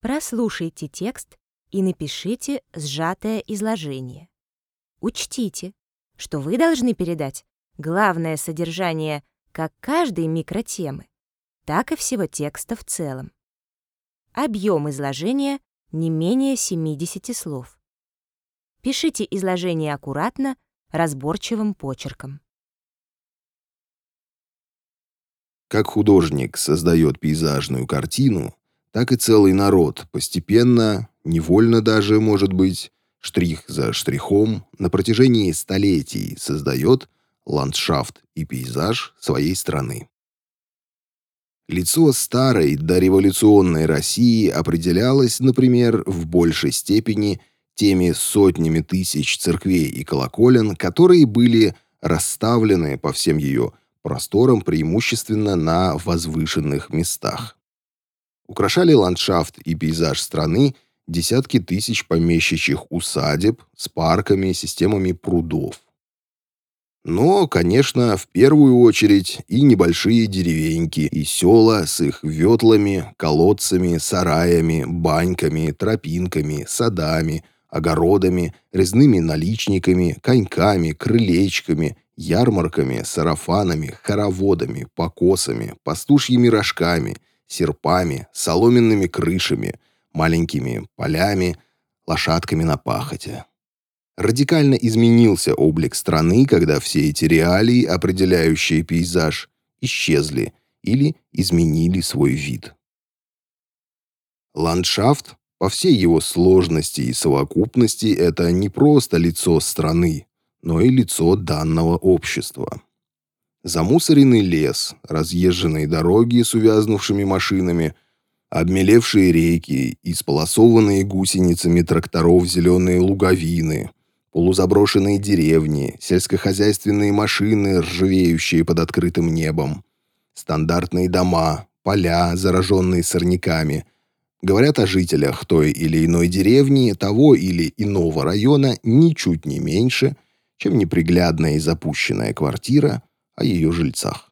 Прослушайте текст и напишите сжатое изложение. Учтите, что вы должны передать главное содержание как каждой микротемы, так и всего текста в целом. Объем изложения не менее 70 слов. Пишите изложение аккуратно, разборчивым почерком. Как художник создает пейзажную картину, так и целый народ постепенно, невольно даже, может быть, штрих за штрихом, на протяжении столетий создает ландшафт и пейзаж своей страны. Лицо старой дореволюционной России определялось, например, в большей степени теми сотнями тысяч церквей и колоколен, которые были расставлены по всем ее просторам преимущественно на возвышенных местах. Украшали ландшафт и пейзаж страны десятки тысяч помещичьих усадеб с парками, системами прудов. Но, конечно, в первую очередь и небольшие деревеньки, и села с их ветлами, колодцами, сараями, баньками, тропинками, садами, огородами, резными наличниками, коньками, крылечками, ярмарками, сарафанами, хороводами, покосами, пастушьими рожками, серпами, соломенными крышами, маленькими полями, лошадками на пахоте. Радикально изменился облик страны, когда все эти реалии, определяющие пейзаж, исчезли или изменили свой вид. Ландшафт, по всей его сложности и совокупности, это не просто лицо страны, но и лицо данного общества. Замусоренный лес, разъезженные дороги с увязнувшими машинами, обмелевшие реки, исполосованные гусеницами тракторов зеленые луговины, полузаброшенные деревни, сельскохозяйственные машины, ржавеющие под открытым небом, стандартные дома, поля, зараженные сорняками, говорят о жителях той или иной деревни, того или иного района ничуть не меньше, чем неприглядная и запущенная квартира о ее жильцах.